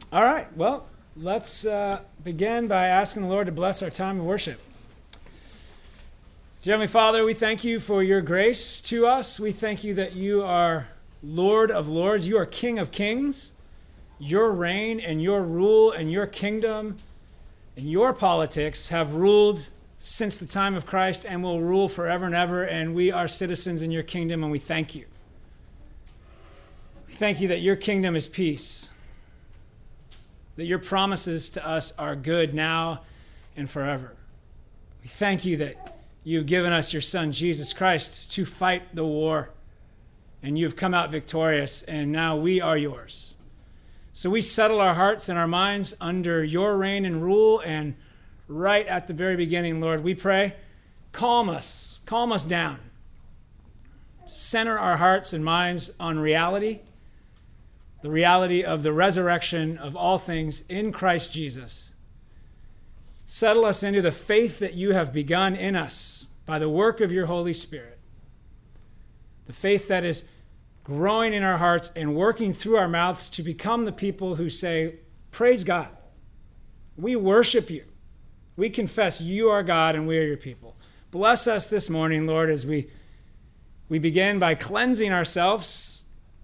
All right, well, let's begin by asking the Lord to bless our time of worship. Dear Heavenly Father, we thank you for your grace to us. We thank you that you are Lord of lords. You are King of kings. Your reign and your rule and your kingdom and your politics have ruled since the time of Christ and will rule forever and ever, and we are citizens in your kingdom, and we thank you. We thank you that your kingdom is peace, that your promises to us are good now and forever. We thank you that you've given us your Son, Jesus Christ, to fight the war, and you've come out victorious, and now we are yours. So we settle our hearts and our minds under your reign and rule, and right at the very beginning, Lord, we pray, calm us down. Center our hearts and minds on reality, the reality of the resurrection of all things in Christ Jesus. Settle us into the faith that you have begun in us by the work of your Holy Spirit. The faith that is growing in our hearts and working through our mouths to become the people who say, praise God. We worship you. We confess you are God and we are your people. Bless us this morning, Lord, as we begin by cleansing ourselves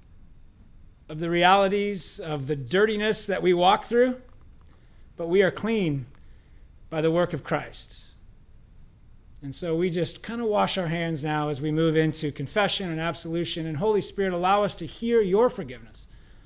of the realities of the dirtiness that we walk through, but we are clean by the work of Christ. And so we just kind of wash our hands now as we move into confession and absolution. And Holy Spirit, allow us to hear your forgiveness,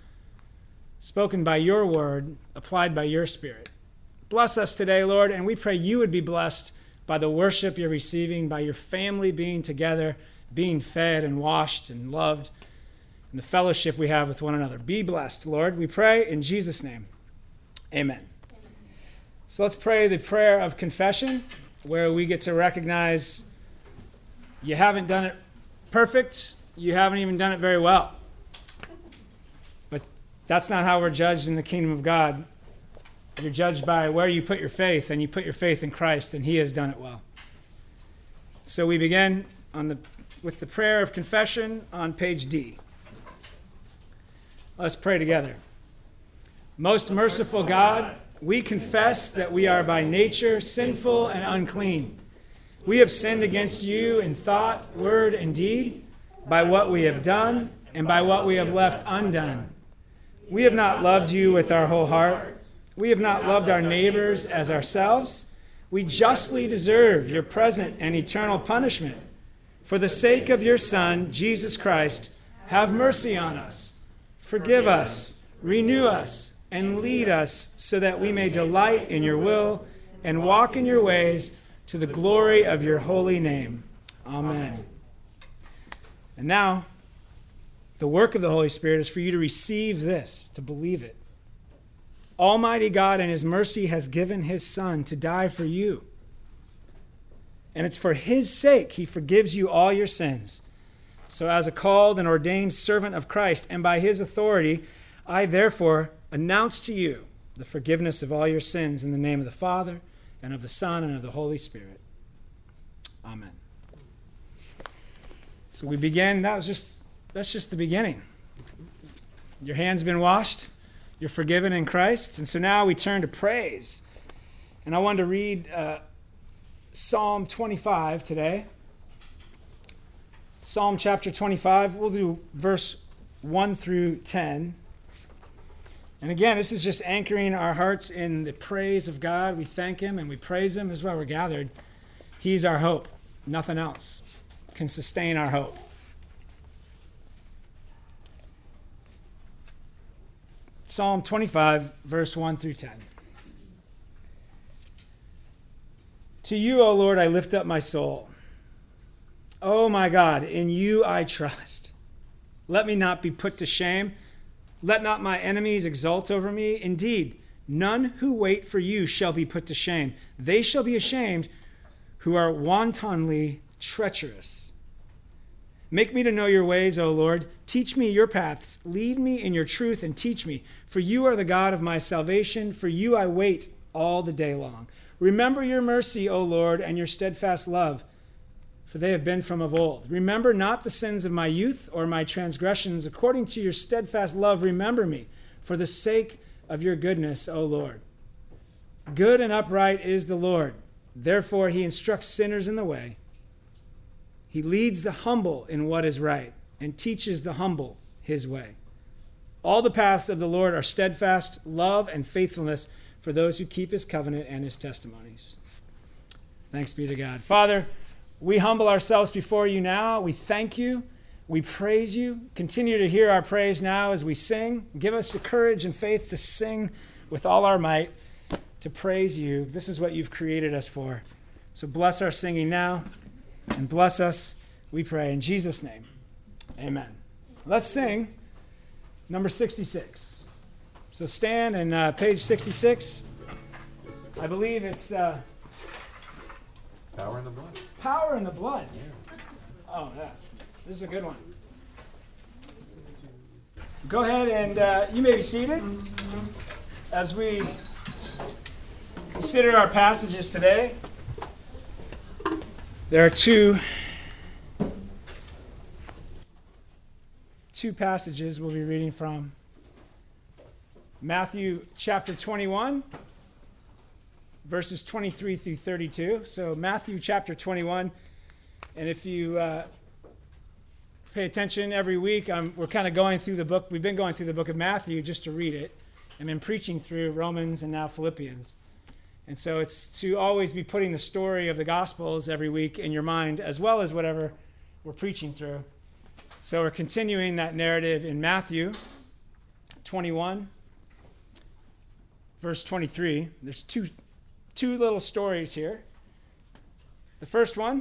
spoken by your word, applied by your Spirit. Bless us today, Lord, and we pray you would be blessed by the worship you're receiving, by your family being together, being fed and washed and loved, and the fellowship we have with one another. Be blessed, Lord. We pray in Jesus' name. Amen. So let's pray the prayer of confession, where we get to recognize you haven't done it perfect. You haven't even done it very well. But that's not how we're judged in the kingdom of God. You're judged by where you put your faith, and you put your faith in Christ, and he has done it well. So we begin with the prayer of confession on page D. Let's pray together. Most merciful God, we confess that we are by nature sinful and unclean. We have sinned against you in thought, word, and deed, by what we have done and by what we have left undone. We have not loved you with our whole heart. We have not loved our neighbors as ourselves. We justly deserve your present and eternal punishment. For the sake of your Son, Jesus Christ, have mercy on us. Forgive us, renew us, and lead us so that we may delight in your will and walk in your ways to the glory of your holy name. Amen. And now, the work of the Holy Spirit is for you to receive this, to believe it. Almighty God in his mercy has given his Son to die for you. And it's for his sake he forgives you all your sins. So as a called and ordained servant of Christ, and by his authority, I therefore announce to you the forgiveness of all your sins in the name of the Father, and of the Son, and of the Holy Spirit. Amen. So we begin, that's just the beginning. Your hands been washed, you're forgiven in Christ, and so now we turn to praise. And I wanted to read Psalm 25 today. Psalm chapter 25, we'll do verse 1 through 10. And again, this is just anchoring our hearts in the praise of God. We thank him and we praise him. This is why we're gathered. He's our hope. Nothing else can sustain our hope. Psalm 25, verse 1 through 10. To you, O Lord, I lift up my soul. O my God, in you I trust. Let me not be put to shame. Let not my enemies exult over me. Indeed, none who wait for you shall be put to shame. They shall be ashamed who are wantonly treacherous. Make me to know your ways, O Lord. Teach me your paths. Lead me in your truth and teach me. For you are the God of my salvation. For you I wait all the day long. Remember your mercy, O Lord, and your steadfast love, for they have been from of old. Remember not the sins of my youth or my transgressions. According to your steadfast love, remember me, for the sake of your goodness, O Lord. Good and upright is the Lord. Therefore, he instructs sinners in the way. He leads the humble in what is right and teaches the humble his way. All the paths of the Lord are steadfast, love and faithfulness for those who keep his covenant and his testimonies. Thanks be to God. Father, we humble ourselves before you now. We thank you. We praise you. Continue to hear our praise now as we sing. Give us the courage and faith to sing with all our might, to praise you. This is what you've created us for. So bless our singing now and bless us, we pray, in Jesus' name. Amen. Let's sing number 66. So stand and page 66. I believe it's Power in the Blood. Power in the Blood. Yeah. Oh, yeah. This is a good one. Go ahead and you may be seated as we consider our passages today. There are two passages we'll be reading from. Matthew chapter 21, verses 23 through 32. So Matthew chapter 21, and if you pay attention every week, we're kind of going through the book. We've been going through the book of Matthew just to read it, and been preaching through Romans and now Philippians. And so it's to always be putting the story of the Gospels every week in your mind, as well as whatever we're preaching through. So we're continuing that narrative in Matthew 21, verse 23. There's two little stories here. The first one: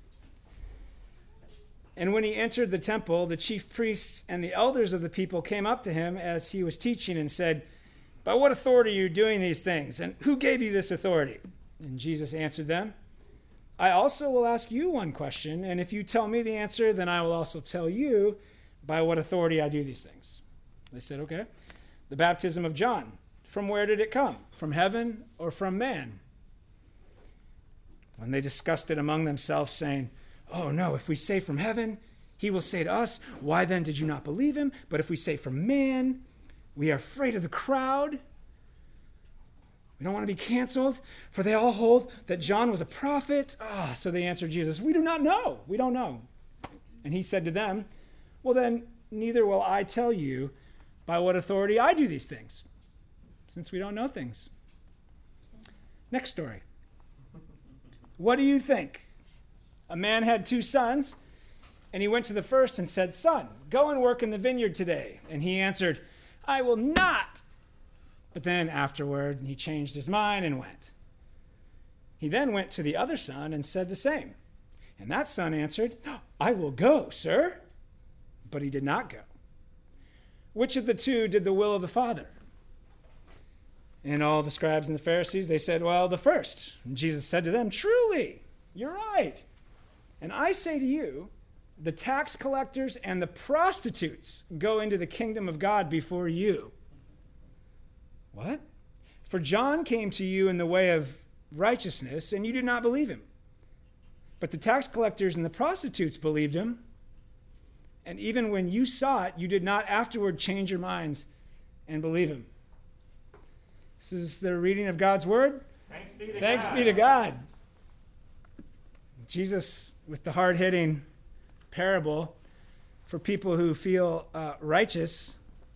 and when he entered the temple, the chief priests and the elders of the people came up to him as he was teaching and said, "By what authority are you doing these things? And who gave you this authority?" And Jesus answered them, "I also will ask you one question, and if you tell me the answer, then I will also tell you by what authority I do these things." They said, "Okay." "The baptism of John, from where did it come? From heaven or from man?" When they discussed it among themselves, saying, "Oh no, if we say from heaven, he will say to us, 'Why then did you not believe him?' But if we say from man, we are afraid of the crowd. We don't want to be canceled, for they all hold that John was a prophet." So they answered Jesus, "We do not know. We don't know." And he said to them, "Well then, neither will I tell you by what authority I do these things, since we don't know things." Next story. "What do you think? A man had 2 sons, and he went to the first and said, 'Son, go and work in the vineyard today.' And he answered, 'I will not.' But then afterward, he changed his mind and went. He then went to the other son and said the same. And that son answered, 'I will go, sir.' But he did not go. Which of the 2 did the will of the Father?" And all the scribes and the Pharisees, they said, "Well, the first." And Jesus said to them, "Truly, you're right. And I say to you, the tax collectors and the prostitutes go into the kingdom of God before you." What? "For John came to you in the way of righteousness, and you did not believe him. But the tax collectors and the prostitutes believed him. And even when you saw it, you did not afterward change your minds and believe him." This is the reading of God's word. Thanks be to God. Thanks be to God. Jesus, with the hard-hitting parable for people who feel righteous,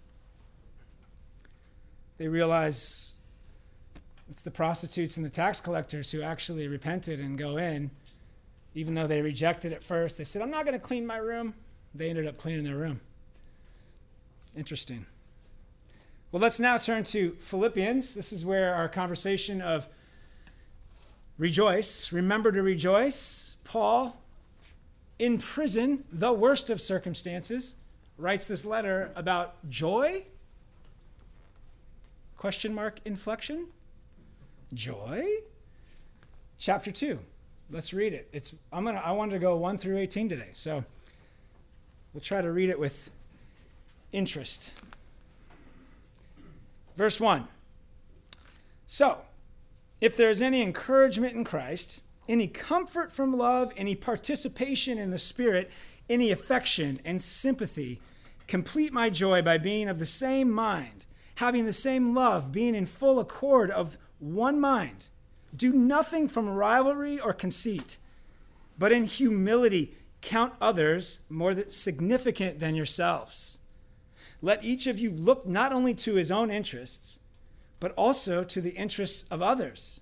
they realize it's the prostitutes and the tax collectors who actually repented and go in, even though they rejected at first. They said, "I'm not going to clean my room." They ended up cleaning their room. Interesting. Well, let's now turn to Philippians. This is where our conversation of rejoice, remember to rejoice. Paul, in prison, the worst of circumstances, writes this letter about joy? Question mark inflection? Joy? Chapter 2. Let's read it. I wanted to go 1 through 18 today, so we'll try to read it with interest. Verse 1. "So, if there is any encouragement in Christ, any comfort from love, any participation in the Spirit, any affection and sympathy, complete my joy by being of the same mind, having the same love, being in full accord of one mind. Do nothing from rivalry or conceit, but in humility count others more significant than yourselves. Let each of you look not only to his own interests, but also to the interests of others.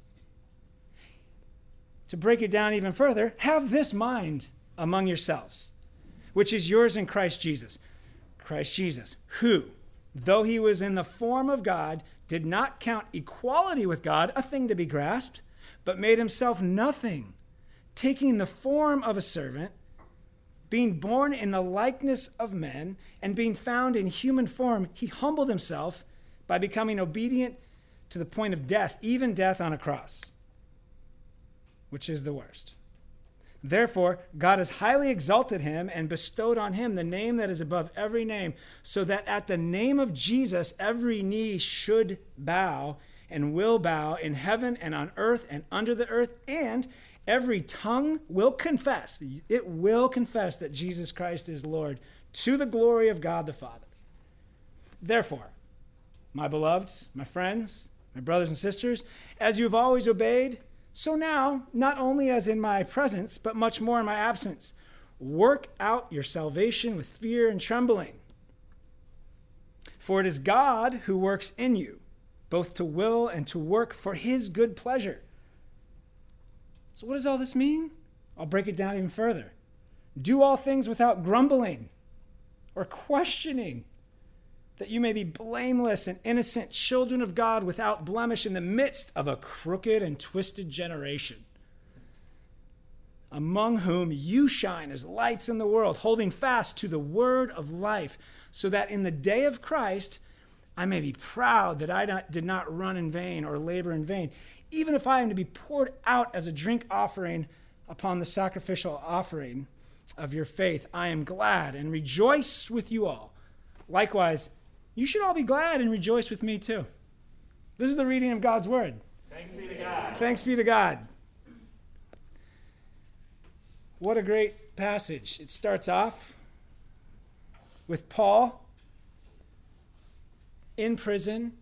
To break it down even further, have this mind among yourselves, which is yours in Christ Jesus. Christ Jesus, who, though he was in the form of God, did not count equality with God a thing to be grasped, but made himself nothing, taking the form of a servant, being born in the likeness of men, and being found in human form, he humbled himself by becoming obedient to the point of death, even death on a cross, which is the worst. Therefore, God has highly exalted him and bestowed on him the name that is above every name, so that at the name of Jesus every knee should bow and will bow in heaven and on earth and under the earth, and every tongue will confess, it will confess that Jesus Christ is Lord, to the glory of God the Father. Therefore, my beloved, my friends, my brothers and sisters, as you have always obeyed, so now, not only as in my presence, but much more in my absence, work out your salvation with fear and trembling. For it is God who works in you, both to will and to work for his good pleasure. So what does all this mean? I'll break it down even further. Do all things without grumbling or questioning, that you may be blameless and innocent children of God without blemish in the midst of a crooked and twisted generation, among whom you shine as lights in the world, holding fast to the word of life, so that in the day of Christ I may be proud that I did not run in vain or labor in vain, even if I am to be poured out as a drink offering upon the sacrificial offering of your faith. I am glad and rejoice with you all. Likewise, you should all be glad and rejoice with me too. This is the reading of God's word. Thanks be to God. Thanks be to God. What a great passage. It starts off with Paul in prison.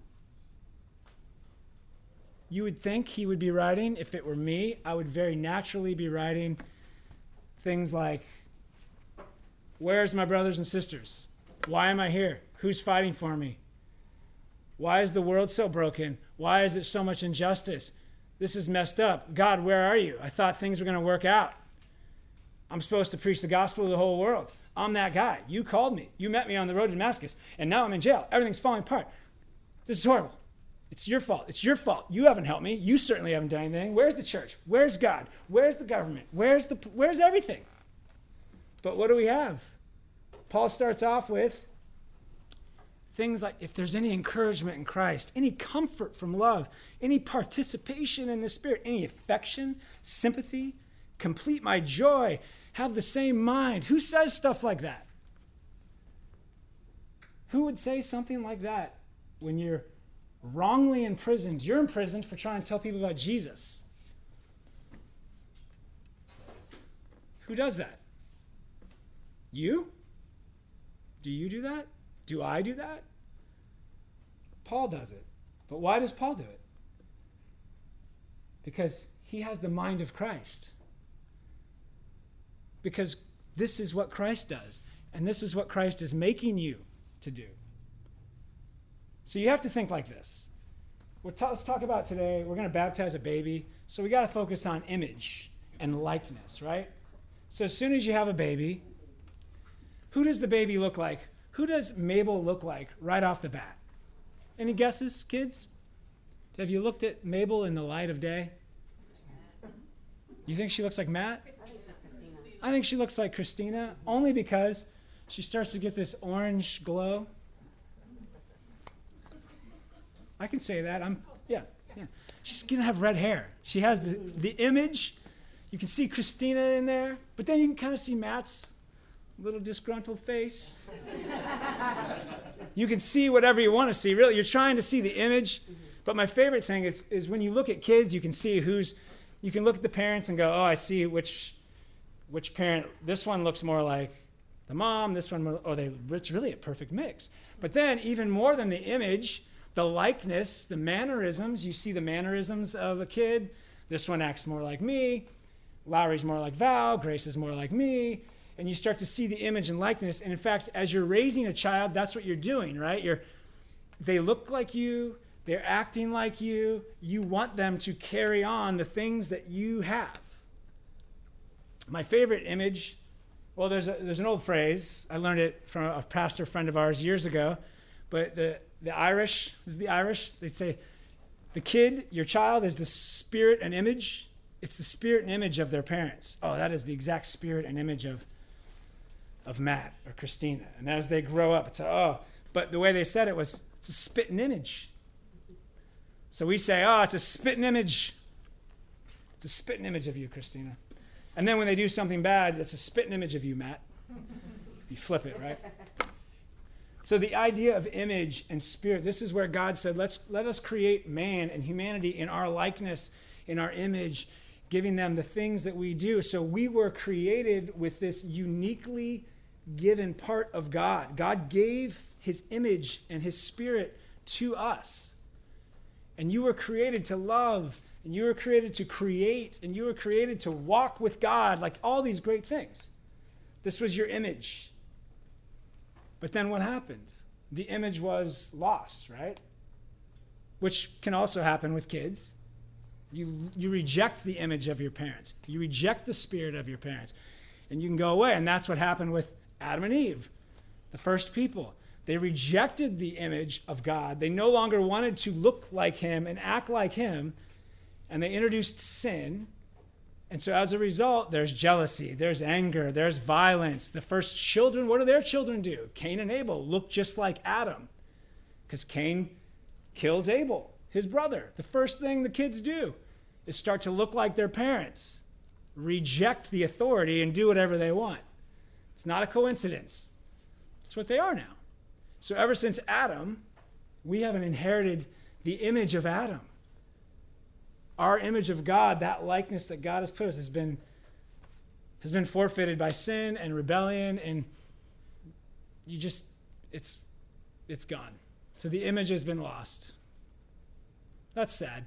You would think he would be writing, if it were me, I would very naturally be writing things like, where's my brothers and sisters? Why am I here? Who's fighting for me? Why is the world so broken? Why is it so much injustice? This is messed up. God, where are you? I thought things were going to work out. I'm supposed to preach the gospel to the whole world. I'm that guy. You called me. You met me on the road to Damascus, and now I'm in jail. Everything's falling apart. This is horrible. It's your fault. It's your fault. You haven't helped me. You certainly haven't done anything. Where's the church? Where's God? Where's the government? Where's everything? But what do we have? Paul starts off with things like, if there's any encouragement in Christ, any comfort from love, any participation in the Spirit, any affection, sympathy, complete my joy, have the same mind. Who says stuff like that? Who would say something like that when you're wrongly imprisoned? You're imprisoned for trying to tell people about Jesus. Who does that? You? Do you do that? Do I do that? Paul does it. But why does Paul do it? Because he has the mind of Christ. Because this is what Christ does. And this is what Christ is making you to do. So you have to think like this. Let's talk about today, we're going to baptize a baby. So we got to focus on image and likeness, right? So as soon as you have a baby, who does the baby look like? Who does Mabel look like right off the bat? Any guesses, kids? Have you looked at Mabel in the light of day? You think she looks like Matt? I think she looks like Christina, only because she starts to get this orange glow. I can say that. Yeah. She's going to have red hair. She has the image. You can see Christina in there, but then you can kind of see Matt's little disgruntled face. You can see whatever you want to see. Really, you're trying to see the image. But my favorite thing is when you look at kids, you can see you can look at the parents and go, oh, I see which parent. This one looks more like the mom, this one, it's really a perfect mix. But then even more than the image, the likeness, the mannerisms, you see the mannerisms of a kid. This one acts more like me. Lowry's more like Val. Grace is more like me. And you start to see the image and likeness. And in fact, as you're raising a child, that's what you're doing, right? They look like you. They're acting like you. You want them to carry on the things that you have. My favorite image, well, there's an old phrase. I learned it from a pastor friend of ours years ago. But the Irish, they'd say, the kid, your child, is the spirit and image. It's the spirit and image of their parents. Oh, that is the exact spirit and image of Matt or Christina. And as they grow up, but the way they said it was, it's a spitting image. So we say, it's a spitting image. It's a spitting image of you, Christina. And then when they do something bad, it's a spitting image of you, Matt. You flip it, right? So the idea of image and spirit, this is where God said, let us create man and humanity in our likeness, in our image, giving them the things that we do. So we were created with this uniquely given part of God. God gave his image and his spirit to us. And you were created to love, and you were created to create, and you were created to walk with God, like all these great things. This was your image. But then what happened? The image was lost, right? Which can also happen with kids. You reject the image of your parents. You reject the spirit of your parents. And you can go away. And that's what happened with Adam and Eve, the first people. They rejected the image of God. They no longer wanted to look like him and act like him. And they introduced sin. And so as a result, there's jealousy, there's anger, there's violence. The first children, what do their children do? Cain and Abel look just like Adam because Cain kills Abel, his brother. The first thing the kids do is start to look like their parents, reject the authority and do whatever they want. It's not a coincidence. It's what they are now. So ever since Adam, we haven't inherited the image of Adam. Our image of God, that likeness that God has put us, has been forfeited by sin and rebellion, and it's gone. So the image has been lost. That's sad.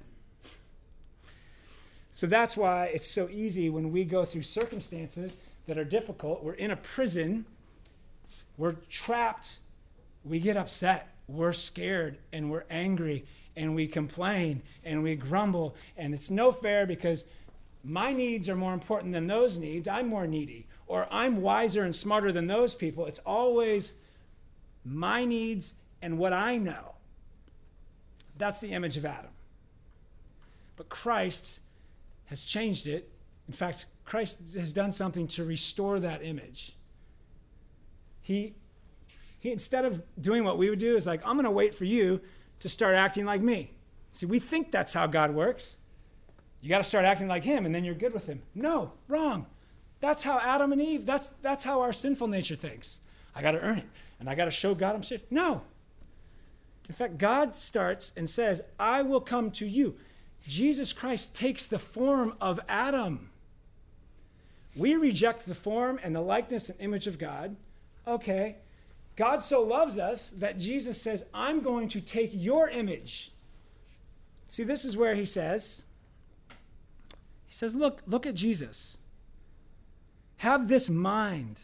So that's why it's so easy when we go through circumstances that are difficult. We're in a prison. We're trapped. We get upset. We're scared and we're angry and we complain and we grumble. And it's no fair because my needs are more important than those needs. I'm more needy. Or I'm wiser and smarter than those people. It's always my needs and what I know. That's the image of Adam. But Christ has changed it. In fact, Christ has done something to restore that image. He instead of doing what we would do, is like, I'm going to wait for you to start acting like me. See, we think that's how God works. You got to start acting like him, and then you're good with him. No, wrong. That's how Adam and Eve, that's how our sinful nature thinks. I got to earn it, and I got to show God I'm serious. No. In fact, God starts and says, I will come to you. Jesus Christ takes the form of Adam. We reject the form and the likeness and image of God. Okay. God so loves us that Jesus says, I'm going to take your image. See, this is where he says, look at Jesus. Have this mind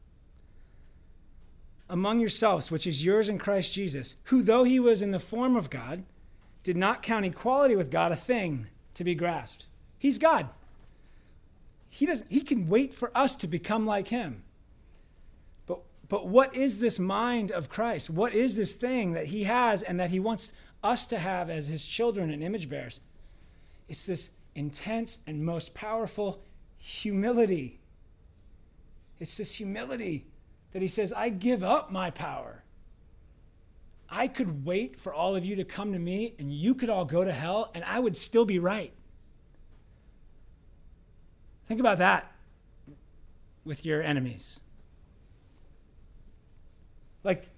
among yourselves, which is yours in Christ Jesus, who though he was in the form of God, did not count equality with God a thing to be grasped. He's God. He can wait for us to become like him. But what is this mind of Christ? What is this thing that he has and that he wants us to have as his children and image bearers? It's this intense and most powerful humility. It's this humility that he says, I give up my power. I could wait for all of you to come to me and you could all go to hell and I would still be right. Think about that with your enemies. Like,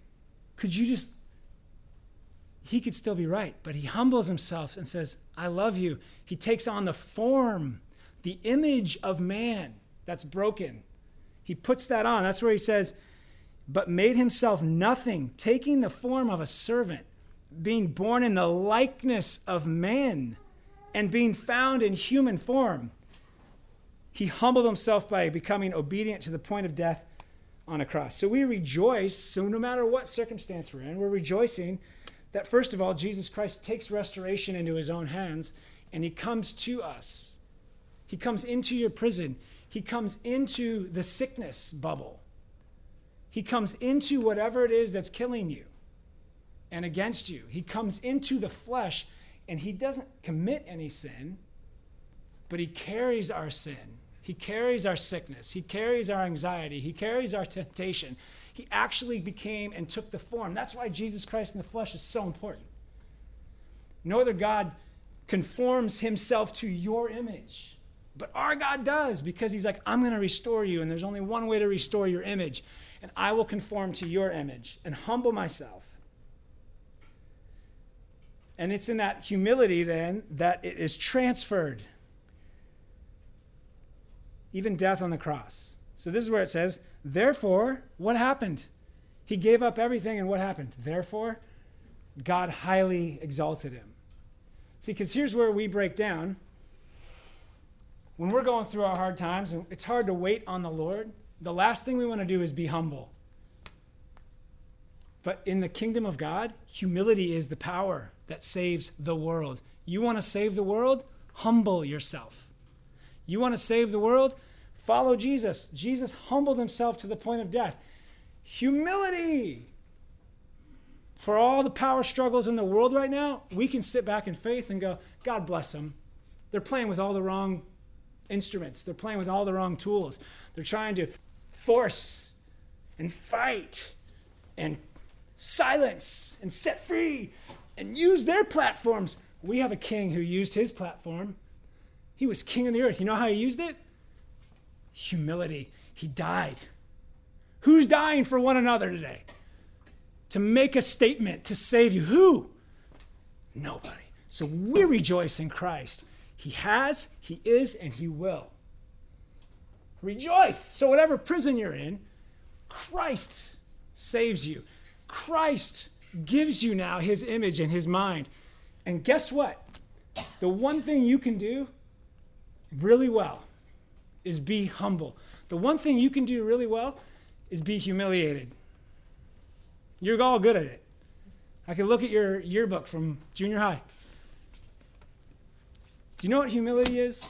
he could still be right, but he humbles himself and says, I love you. He takes on the form, the image of man that's broken. He puts that on. That's where he says, but made himself nothing, taking the form of a servant, being born in the likeness of men, and being found in human form. He humbled himself by becoming obedient to the point of death on a cross. So we rejoice, so no matter what circumstance we're in, we're rejoicing that, first of all, Jesus Christ takes restoration into his own hands, and he comes to us. He comes into your prison. He comes into the sickness bubble. He comes into whatever it is that's killing you and against you. He comes into the flesh, and he doesn't commit any sin, but he carries our sin. He carries our sickness. He carries our anxiety. He carries our temptation. He actually became and took the form. That's why Jesus Christ in the flesh is so important. No other God conforms himself to your image. But our God does, because he's like, I'm going to restore you, and there's only one way to restore your image, and I will conform to your image and humble myself. And it's in that humility then that it is transferred. Even death on the cross. So this is where it says, therefore, what happened? He gave up everything, and what happened? Therefore, God highly exalted him. See, because here's where we break down. When we're going through our hard times, and it's hard to wait on the Lord, the last thing we want to do is be humble. But in the kingdom of God, humility is the power that saves the world. You want to save the world? Humble yourself. You want to save the world? Follow Jesus. Jesus humbled himself to the point of death. Humility. For all the power struggles in the world right now, we can sit back in faith and go, God bless them. They're playing with all the wrong instruments. They're playing with all the wrong tools. They're trying to force and fight and silence and set free and use their platforms. We have a king who used his platform. He was king of the earth. You know how he used it? Humility. He died. Who's dying for one another today? To make a statement, to save you. Who? Nobody. So we rejoice in Christ. He has, he is, and he will. Rejoice. So whatever prison you're in, Christ saves you. Christ gives you now his image and his mind. And guess what? The one thing you can do really well is be humble. The one thing you can do really well is be humiliated. You're all good at it. I can look at your yearbook from junior high. Do you know what humility is?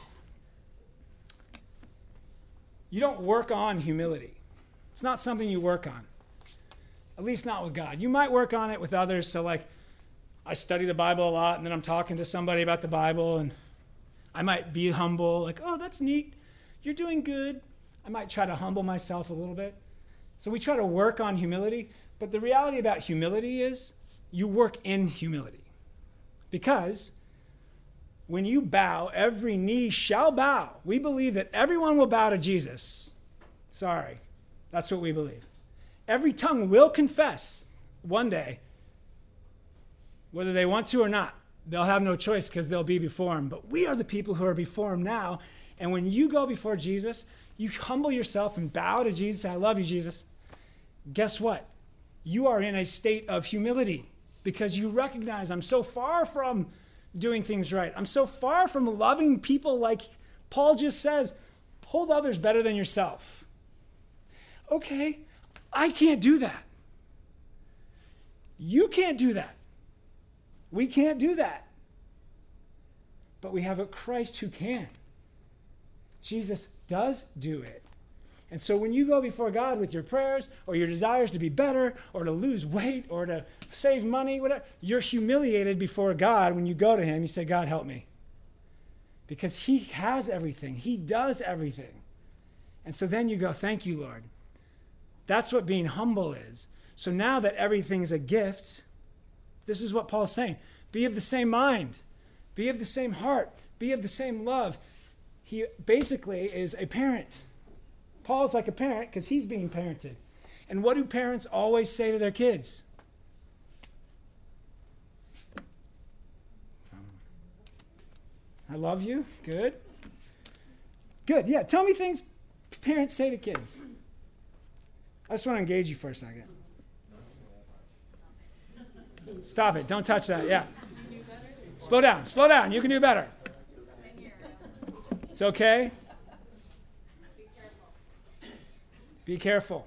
You don't work on humility. It's not something you work on. At least not with God. You might work on it with others. So like, I study the Bible a lot, and then I'm talking to somebody about the Bible, and I might be humble, like, oh, that's neat. You're doing good. I might try to humble myself a little bit. So we try to work on humility. But the reality about humility is you work in humility. Because when you bow, every knee shall bow. We believe that everyone will bow to Jesus. Sorry. That's what we believe. Every tongue will confess one day, whether they want to or not. They'll have no choice because they'll be before him. But we are the people who are before him now. And when you go before Jesus, you humble yourself and bow to Jesus. I love you, Jesus. Guess what? You are in a state of humility because you recognize I'm so far from doing things right. I'm so far from loving people like Paul just says, hold others better than yourself. Okay, I can't do that. You can't do that. We can't do that. But we have a Christ who can. Jesus does do it. And so when you go before God with your prayers or your desires to be better or to lose weight or to save money, whatever, you're humiliated before God when you go to him. You say, God, help me. Because he has everything. He does everything. And so then you go, thank you, Lord. That's what being humble is. So now that everything's a gift, this is what Paul's saying. Be of the same mind. Be of the same heart. Be of the same love. He basically is a parent. Paul's like a parent because he's being parented. And what do parents always say to their kids? I love you. Good. Good. Yeah. Tell me things parents say to kids. I just want to engage you for a second. Stop it. Don't touch that. Yeah. Slow down. Slow down. You can do better. It's okay. Be careful.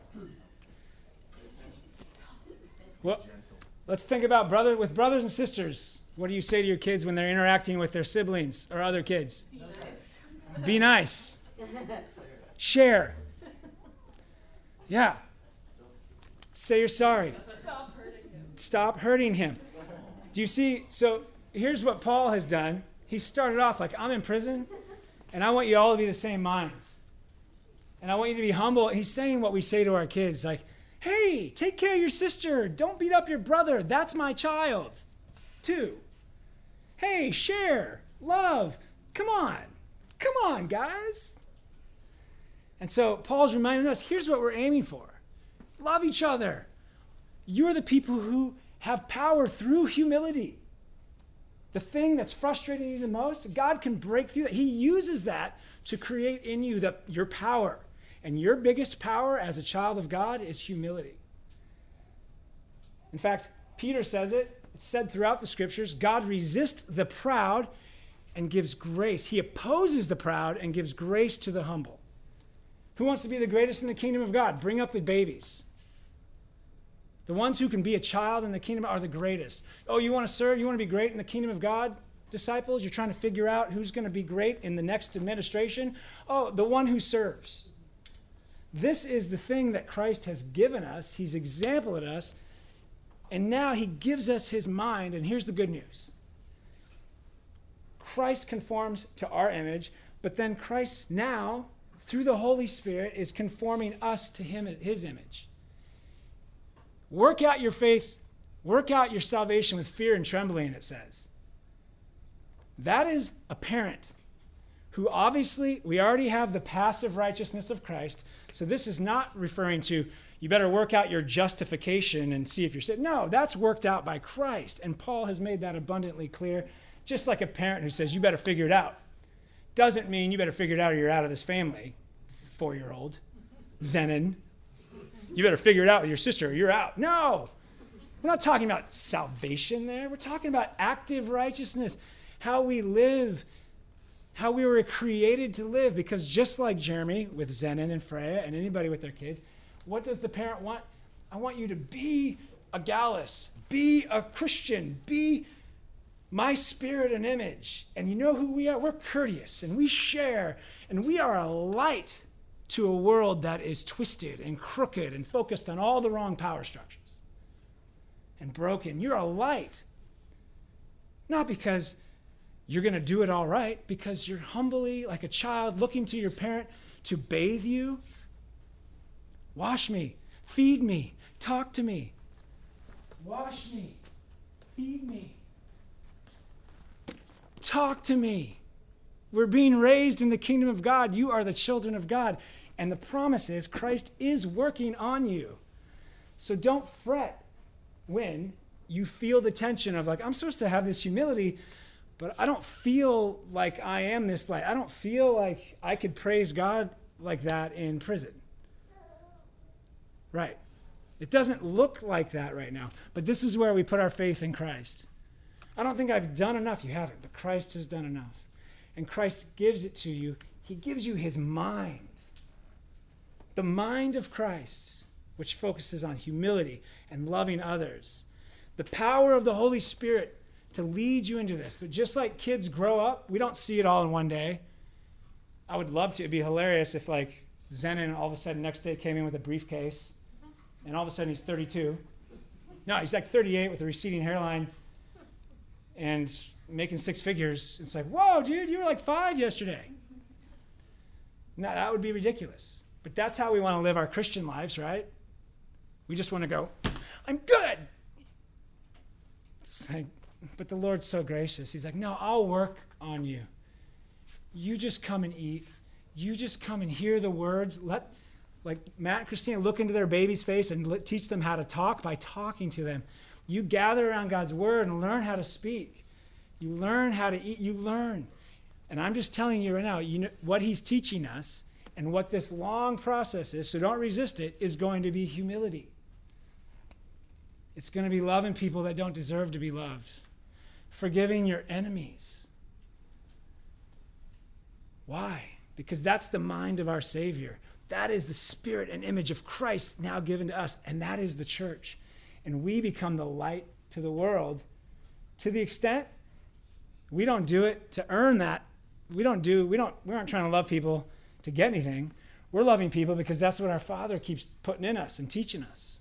Well, let's think about with brothers and sisters. What do you say to your kids when they're interacting with their siblings or other kids? Be nice. Share. Yeah. Say you're sorry. Stop hurting him. Do you see? So here's what Paul has done. He started off like, I'm in prison, and I want you all to be the same mind. And I want you to be humble. He's saying what we say to our kids, like, hey, take care of your sister. Don't beat up your brother. That's my child, too. Hey, share, love. Come on, guys. And so Paul's reminding us, here's what we're aiming for. Love each other. You're the people who have power through humility. The thing that's frustrating you the most, God can break through that. He uses that to create in you your power. And your biggest power as a child of God is humility. In fact, Peter says it. It's said throughout the scriptures, God resists the proud and gives grace. He opposes the proud and gives grace to the humble. Who wants to be the greatest in the kingdom of God? Bring up the babies. The ones who can be a child in the kingdom are the greatest. Oh, you want to serve? You want to be great in the kingdom of God? Disciples, you're trying to figure out who's going to be great in the next administration? Oh, the one who serves. This is the thing that Christ has given us. He's exampled us. And now he gives us his mind. And here's the good news. Christ conforms to our image, but then Christ now, through the Holy Spirit, is conforming us to his image. Work out your faith, work out your salvation with fear and trembling, it says. That is a parent who obviously, we already have the passive righteousness of Christ. So this is not referring to, you better work out your justification and see if you're saved. No, that's worked out by Christ. And Paul has made that abundantly clear. Just like a parent who says, you better figure it out. Doesn't mean you better figure it out or you're out of this family. 4-year-old. Zenon. You better figure it out with your sister or you're out. No. We're not talking about salvation there. We're talking about active righteousness. How we live. How we were created to live. Because just like Jeremy with Zenon and Freya and anybody with their kids, what does the parent want? I want you to be a Gallus. Be a Christian. Be my spirit and image. And you know who we are? We're courteous and we share. And we are a light to a world that is twisted and crooked and focused on all the wrong power structures and broken. You're a light. Not because you're going to do it all right, because you're humbly, like a child, looking to your parent to bathe you. Wash me, feed me, talk to me. Wash me, feed me. Talk to me. We're being raised in the kingdom of God. You are the children of God. And the promise is Christ is working on you. So don't fret when you feel the tension of like, I'm supposed to have this humility, but I don't feel like I am this light. I don't feel like I could praise God like that in prison. Right. It doesn't look like that right now. But this is where we put our faith in Christ. I don't think I've done enough. You haven't, but Christ has done enough. And Christ gives it to you. He gives you his mind. The mind of Christ, which focuses on humility and loving others. The power of the Holy Spirit to lead you into this. But just like kids grow up, we don't see it all in one day. I would love to. It'd be hilarious if like Zenon all of a sudden next day came in with a briefcase and all of a sudden he's 32. No, he's like 38 with a receding hairline and making 6 figures. It's like, whoa, dude, you were like 5 yesterday. No, that would be ridiculous. But that's how we want to live our Christian lives, right? We just want to go, I'm good. It's like, but the Lord's so gracious. He's like, no, I'll work on you. You just come and eat. You just come and hear the words. Let, like Matt and Christina, look into their baby's face and teach them how to talk by talking to them. You gather around God's word and learn how to speak. You learn how to eat. You learn. And I'm just telling you right now, you know what he's teaching us. And what this long process is, so don't resist it, is going to be humility. It's going to be loving people that don't deserve to be loved, forgiving your enemies. Why? Because that's the mind of our Savior. That is the spirit and image of Christ now given to us, and that is the church. And we become the light to the world to the extent we don't do it to earn that. We aren't trying to love people to get anything. We're loving people because that's what our Father keeps putting in us and teaching us.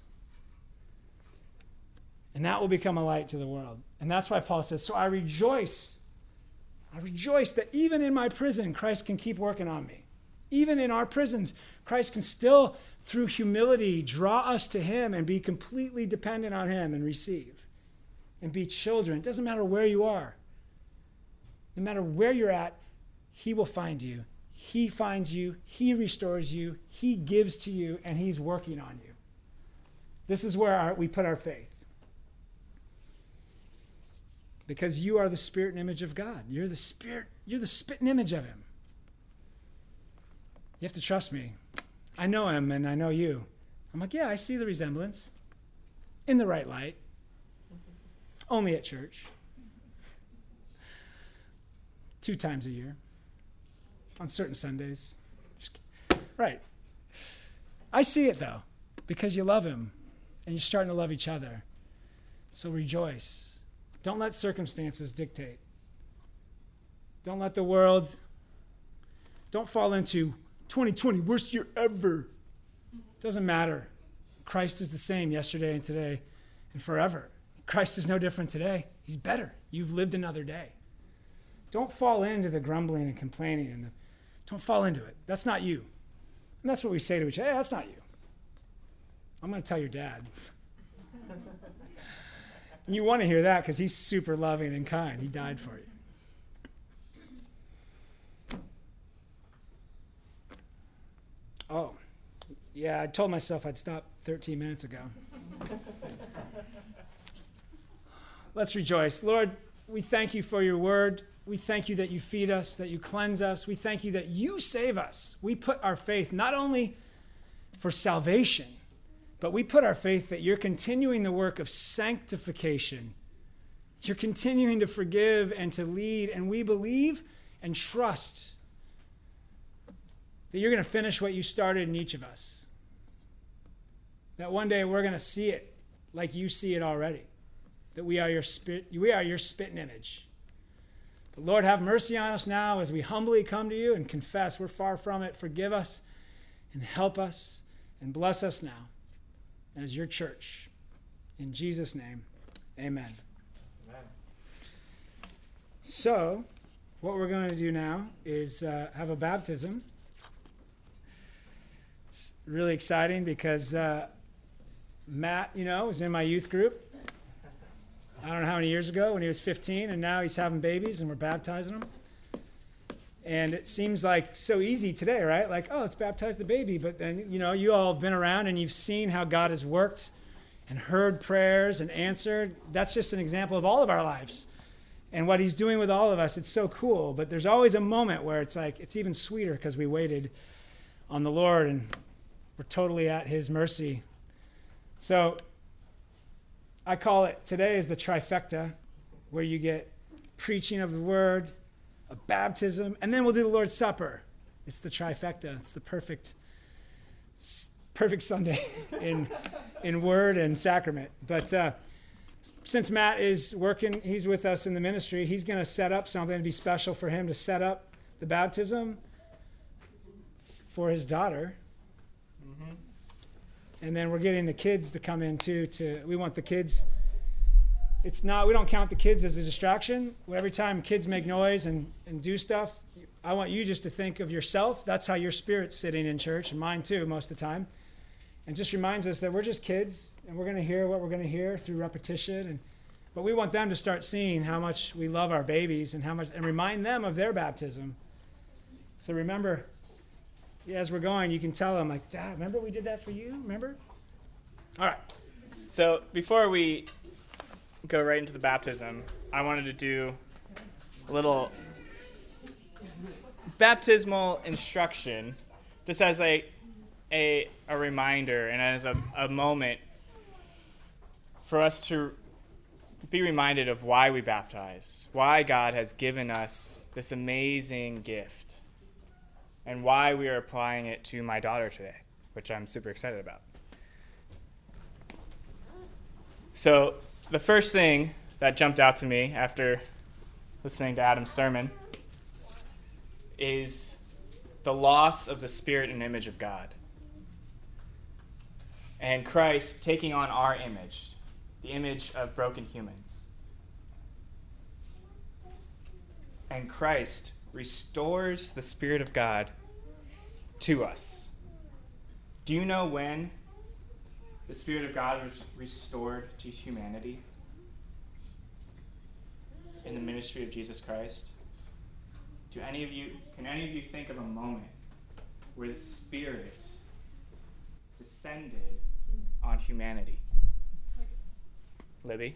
And that will become a light to the world. And that's why Paul says, so I rejoice that even in my prison, Christ can keep working on me. Even in our prisons, Christ can still, through humility, draw us to him and be completely dependent on him and receive and be children. It doesn't matter where you are. No matter where you're at, he will find you. He finds you. He restores you. He gives to you, and he's working on you. This is where we put our faith. Because you are the spirit and image of God. You're the spirit. You're the spit and image of him. You have to trust me. I know him and I know you. I'm like, yeah, I see the resemblance. In the right light. Only at church. 2 times a year. On certain Sundays. Right. I see it though. Because you love him. And you're starting to love each other. So rejoice. Don't let circumstances dictate. Don't let the world. Don't fall into 2020, worst year ever. Doesn't matter. Christ is the same yesterday and today and forever. Christ is no different today. He's better. You've lived another day. Don't fall into the grumbling and complaining. Don't fall into it. That's not you. And that's what we say to each other. Hey, that's not you. I'm going to tell your dad. And you want to hear that because he's super loving and kind. He died for you. Oh, yeah, I told myself I'd stop 13 minutes ago. Let's rejoice. Lord, we thank you for your word. We thank you that you feed us, that you cleanse us. We thank you that you save us. We put our faith not only for salvation, but we put our faith that you're continuing the work of sanctification. You're continuing to forgive and to lead, and we believe and trust that you're going to finish what you started in each of us. That one day we're going to see it like you see it already. That we are your spit and image. But Lord, have mercy on us now as we humbly come to you and confess we're far from it. Forgive us and help us and bless us now as your church. In Jesus' name, amen. Amen. So, what we're going to do now is have a baptism. It's really exciting because Matt, was in my youth group. I don't know how many years ago when he was 15, and now he's having babies and we're baptizing them. And it seems like so easy today, right? Like, oh, let's baptize the baby. But then, you all have been around and you've seen how God has worked and heard prayers and answered. That's just an example of all of our lives and what he's doing with all of us. It's so cool. But there's always a moment where it's like, it's even sweeter because we waited on the Lord and we're totally at his mercy. So I call it, today is the trifecta, where you get preaching of the word, a baptism, and then we'll do the Lord's Supper. It's the trifecta. It's the perfect Sunday in word and sacrament. But since Matt is working, he's with us in the ministry, he's going to set up something to be special for him to set up the baptism for his daughter. Mm-hmm. And then we're getting the kids to come in too. We want the kids. We don't count the kids as a distraction. Every time kids make noise and do stuff, I want you just to think of yourself. That's how your spirit's sitting in church, and mine too most of the time. And just reminds us that we're just kids, and we're going to hear what we're going to hear through repetition. But we want them to start seeing how much we love our babies and remind them of their baptism. So remember, as we're going, you can tell them, like, Dad, remember we did that for you? Remember? All right. So before we go right into the baptism, I wanted to do a little baptismal instruction just as a reminder and as a moment for us to be reminded of why we baptize, why God has given us this amazing gift, and why we are applying it to my daughter today, which I'm super excited about. So the first thing that jumped out to me after listening to Adam's sermon is the loss of the spirit and image of God. And Christ taking on our image, the image of broken humans. And Christ restores the Spirit of God to us. Do you know when the Spirit of God was restored to humanity? In the ministry of Jesus Christ? Can any of you think of a moment where the Spirit descended on humanity? Libby?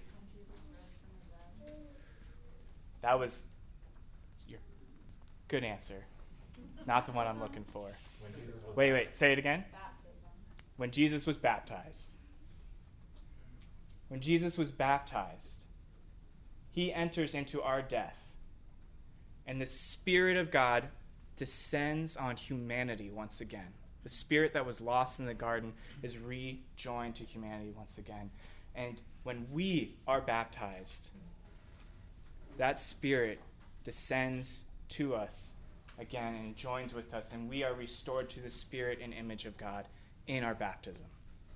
That was your good answer. Not the one I'm looking for. Wait, say it again. When Jesus was baptized. When Jesus was baptized, he enters into our death. And the Spirit of God descends on humanity once again. The Spirit that was lost in the garden is rejoined to humanity once again. And when we are baptized, that Spirit descends to us again and joins with us, and we are restored to the Spirit and image of God in our baptism.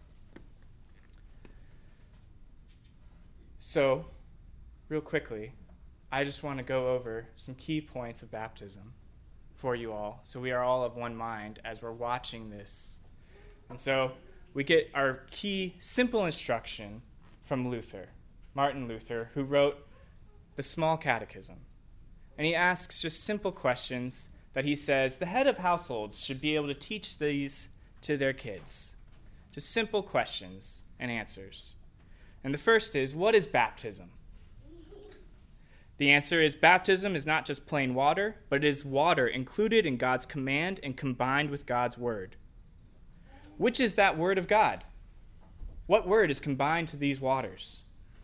So, real quickly, I just want to go over some key points of baptism for you all, so we are all of one mind as we're watching this. And so we get our key simple instruction from Martin Luther, who wrote the Small Catechism. And he asks just simple questions that he says the head of households should be able to teach these to their kids. Just simple questions and answers. And the first is, what is baptism? The answer is baptism is not just plain water, but it is water included in God's command and combined with God's word. Which is that word of God? What word is combined to these waters?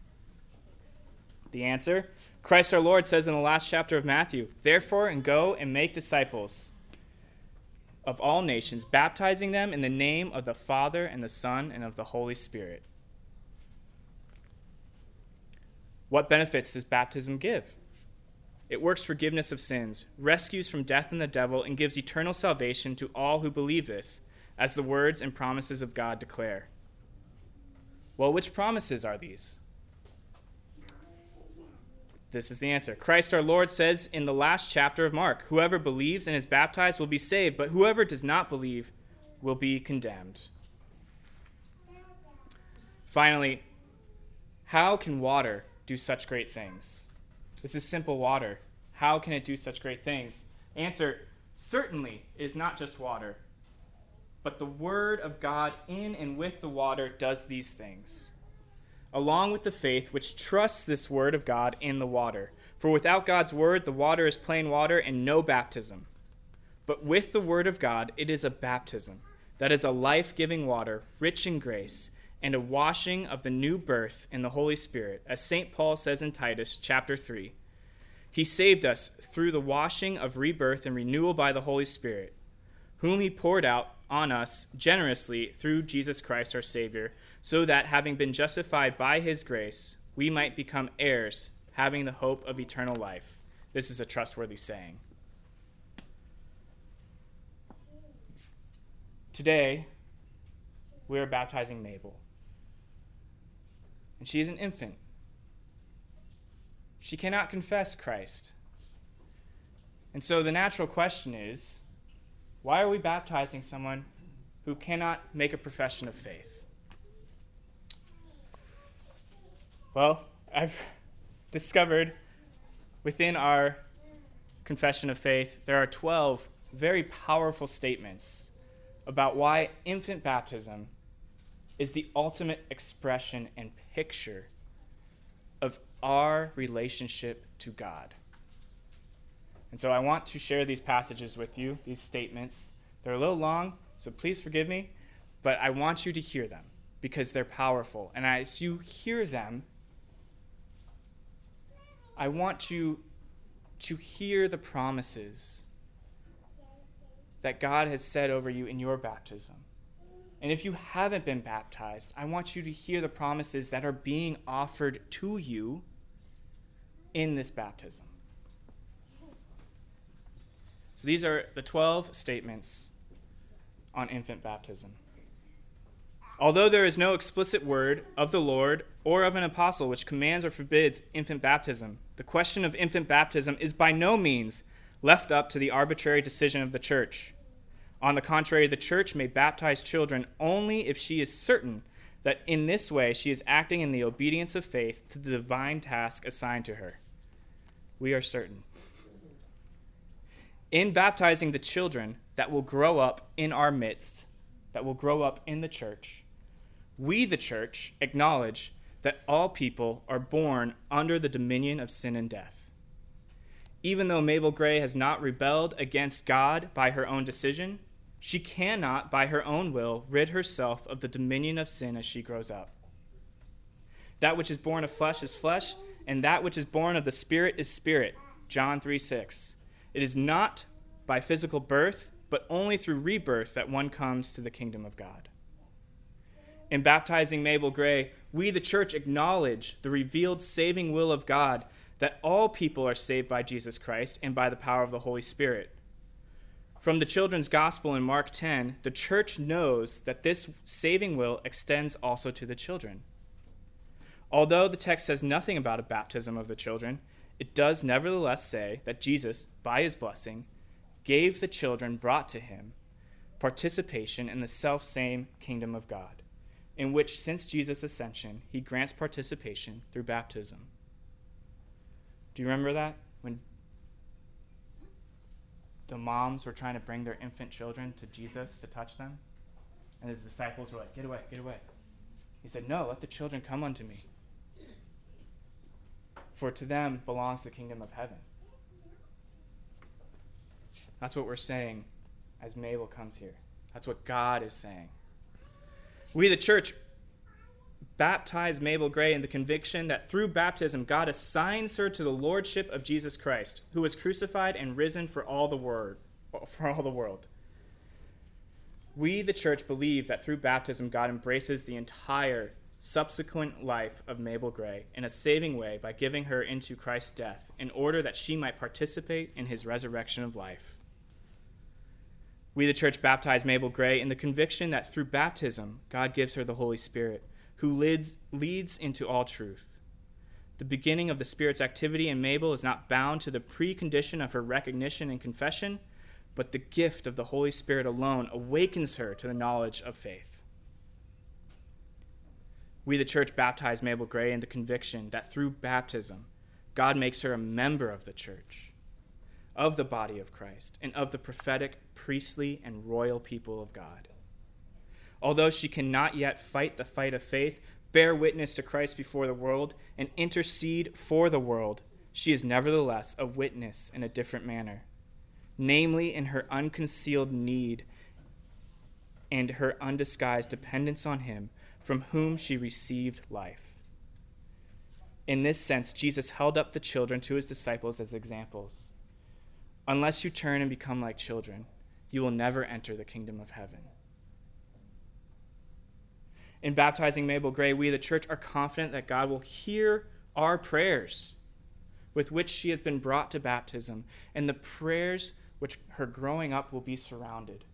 The answer, Christ our Lord says in the last chapter of Matthew, "Therefore, and go and make disciples of all nations, baptizing them in the name of the Father and the Son and of the Holy Spirit." What benefits does baptism give? It works forgiveness of sins, rescues from death and the devil, and gives eternal salvation to all who believe this, as the words and promises of God declare. Well, which promises are these? This is the answer. Christ our Lord says in the last chapter of Mark, "Whoever believes and is baptized will be saved, but whoever does not believe will be condemned." Finally, how can water do such great things? This is simple water. How can it do such great things? Answer, certainly it is not just water, but the word of God in and with the water does these things, along with the faith which trusts this word of God in the water. For without God's word, the water is plain water and no baptism. But with the word of God, it is a baptism, that is a life-giving water, rich in grace, and a washing of the new birth in the Holy Spirit, as St. Paul says in Titus chapter 3. He saved us through the washing of rebirth and renewal by the Holy Spirit, whom he poured out on us generously through Jesus Christ our Savior, so that, having been justified by his grace, we might become heirs, having the hope of eternal life. This is a trustworthy saying. Today, we are baptizing Mabel. And she is an infant. She cannot confess Christ. And so the natural question is, why are we baptizing someone who cannot make a profession of faith? Well, I've discovered within our confession of faith, there are 12 very powerful statements about why infant baptism is the ultimate expression and picture of our relationship to God. And so I want to share these passages with you, these statements, They're a little long, so please forgive me, but I want you to hear them because they're powerful. And as you hear them, I want you to hear the promises that God has said over you in your baptism. And if you haven't been baptized, I want you to hear the promises that are being offered to you in this baptism. So these are the 12 statements on infant baptism. Although there is no explicit word of the Lord or of an apostle which commands or forbids infant baptism, the question of infant baptism is by no means left up to the arbitrary decision of the church. On the contrary, the church may baptize children only if she is certain that in this way she is acting in the obedience of faith to the divine task assigned to her. We are certain. In baptizing the children that will grow up in our midst, that will grow up in the church, we, the church, acknowledge that all people are born under the dominion of sin and death. Even though Mabel Gray has not rebelled against God by her own decision, she cannot, by her own will, rid herself of the dominion of sin as she grows up. That which is born of flesh is flesh, and that which is born of the Spirit is spirit. John 3:6. It is not by physical birth, but only through rebirth that one comes to the kingdom of God. In baptizing Mabel Gray, we, the church, acknowledge the revealed saving will of God that all people are saved by Jesus Christ and by the power of the Holy Spirit. From the children's gospel in Mark 10, the church knows that this saving will extends also to the children. Although the text says nothing about a baptism of the children, it does nevertheless say that Jesus, by his blessing, gave the children brought to him participation in the self-same kingdom of God, in which, since Jesus' ascension, he grants participation through baptism. Do you remember that? When the moms were trying to bring their infant children to Jesus to touch them, and his disciples were like, "Get away, get away." He said, "No, let the children come unto me. For to them belongs the kingdom of heaven." That's what we're saying as Mabel comes here. That's what God is saying. We, the church, baptize Mabel Gray in the conviction that through baptism, God assigns her to the lordship of Jesus Christ, who was crucified and risen for all the world. We, the church, believe that through baptism, God embraces the entire subsequent life of Mabel Gray in a saving way by giving her into Christ's death in order that she might participate in his resurrection of life. We, the church, baptize Mabel Gray in the conviction that through baptism, God gives her the Holy Spirit, who leads into all truth. The beginning of the Spirit's activity in Mabel is not bound to the precondition of her recognition and confession, but the gift of the Holy Spirit alone awakens her to the knowledge of faith. We, the church, baptize Mabel Gray in the conviction that through baptism, God makes her a member of the church, of the body of Christ, and of the prophetic, priestly, and royal people of God. Although she cannot yet fight the fight of faith, bear witness to Christ before the world, and intercede for the world, she is nevertheless a witness in a different manner, namely in her unconcealed need and her undisguised dependence on him from whom she received life. In this sense, Jesus held up the children to his disciples as examples. Unless you turn and become like children, you will never enter the kingdom of heaven. In baptizing Mabel Gray, we, the church, are confident that God will hear our prayers with which she has been brought to baptism, and the prayers which her growing up will be surrounded.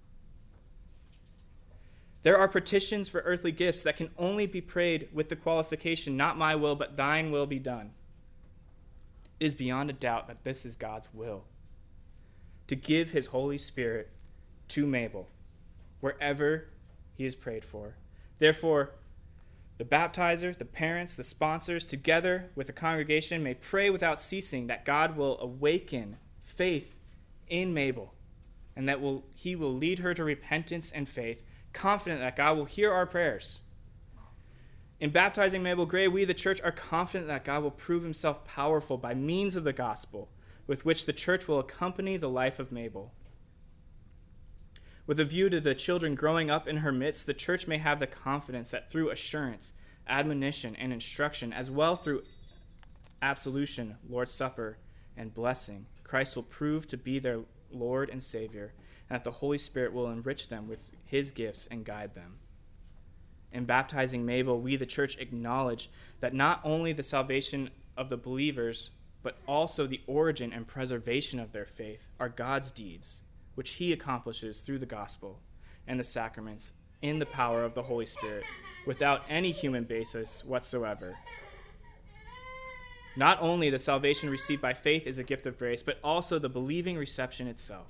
There are petitions for earthly gifts that can only be prayed with the qualification, "Not my will, but thine will be done." It is beyond a doubt that this is God's will, to give his Holy Spirit to Mabel wherever he is prayed for. Therefore, the baptizer, the parents, the sponsors, together with the congregation, may pray without ceasing that God will awaken faith in Mabel and that he will lead her to repentance and faith, confident that God will hear our prayers. In baptizing Mabel Gray, we, the church, are confident that God will prove himself powerful by means of the gospel, with which the church will accompany the life of Mabel. with a view to the children growing up in her midst, the church may have the confidence that through assurance, admonition, and instruction, as well through absolution, Lord's Supper, and blessing, Christ will prove to be their Lord and Savior, and that the Holy Spirit will enrich them with his gifts and guide them. In baptizing Mabel, we, the church, acknowledge that not only the salvation of the believers, but also the origin and preservation of their faith are God's deeds, which he accomplishes through the gospel and the sacraments in the power of the Holy Spirit, without any human basis whatsoever. Not only the salvation received by faith is a gift of grace, but also the believing reception itself.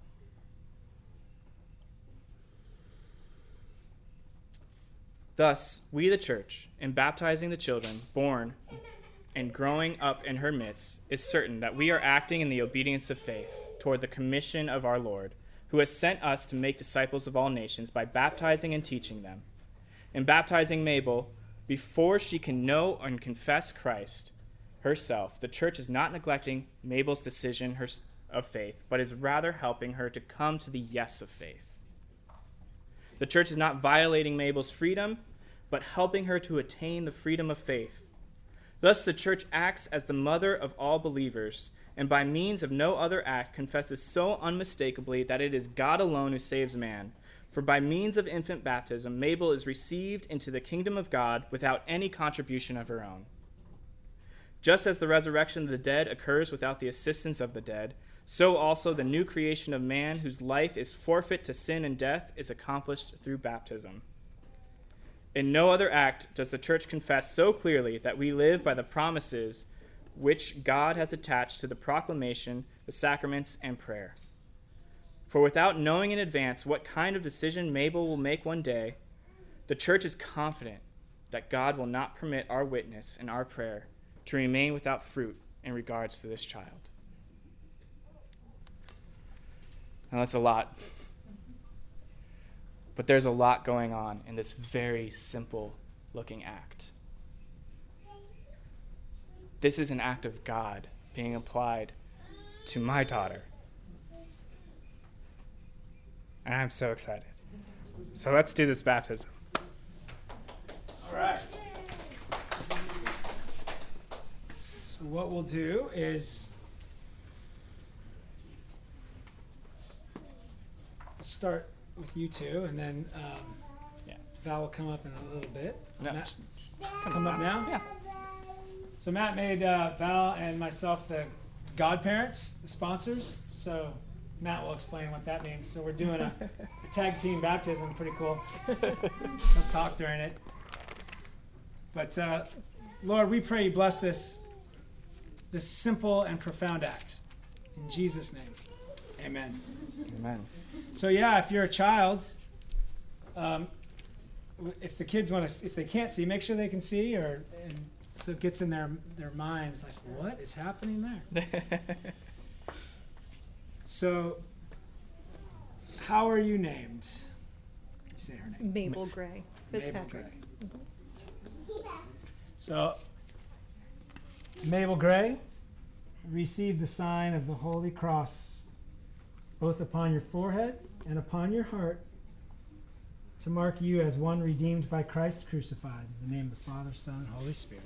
Thus, we, the church, in baptizing the children born and growing up in her midst, is certain that we are acting in the obedience of faith toward the commission of our Lord, who has sent us to make disciples of all nations by baptizing and teaching them. In baptizing Mabel, before she can know and confess Christ herself, the church is not neglecting Mabel's decision of faith, but is rather helping her to come to the yes of faith. The church is not violating Mabel's freedom, but helping her to attain the freedom of faith. Thus, the church acts as the mother of all believers, and by means of no other act confesses so unmistakably that it is God alone who saves man. For by means of infant baptism, Mabel is received into the kingdom of God without any contribution of her own. Just as the resurrection of the dead occurs without the assistance of the dead, so also the new creation of man, whose life is forfeit to sin and death, is accomplished through baptism. In no other act does the church confess so clearly that we live by the promises which God has attached to the proclamation, the sacraments, and prayer. For without knowing in advance what kind of decision Mabel will make one day, the church is confident that God will not permit our witness and our prayer to remain without fruit in regards to this child. Now, that's a lot. But there's a lot going on in this very simple-looking act. This is an act of God being applied to my daughter. And I'm so excited. So let's do this baptism. All right. So what we'll do is we'll start with you two, and then Val will come up in a little bit. No, Matt, come up now? Yeah. So Matt made Val and myself the godparents, the sponsors. So Matt will explain what that means. So we're doing a tag team baptism. Pretty cool. He'll talk during it. But Lord, we pray you bless this simple and profound act. In Jesus' name, amen. Amen. So yeah, if you're a child, if the kids if they can't see, make sure they can see, so it gets in their minds like, what is happening there? So, how are you named? You say her name. Mabel Gray Fitzpatrick. Mabel Gray. So, Mabel Gray, receive the sign of the Holy Cross, both upon your forehead and upon your heart, to mark you as one redeemed by Christ crucified. In the name of the Father, Son, and Holy Spirit.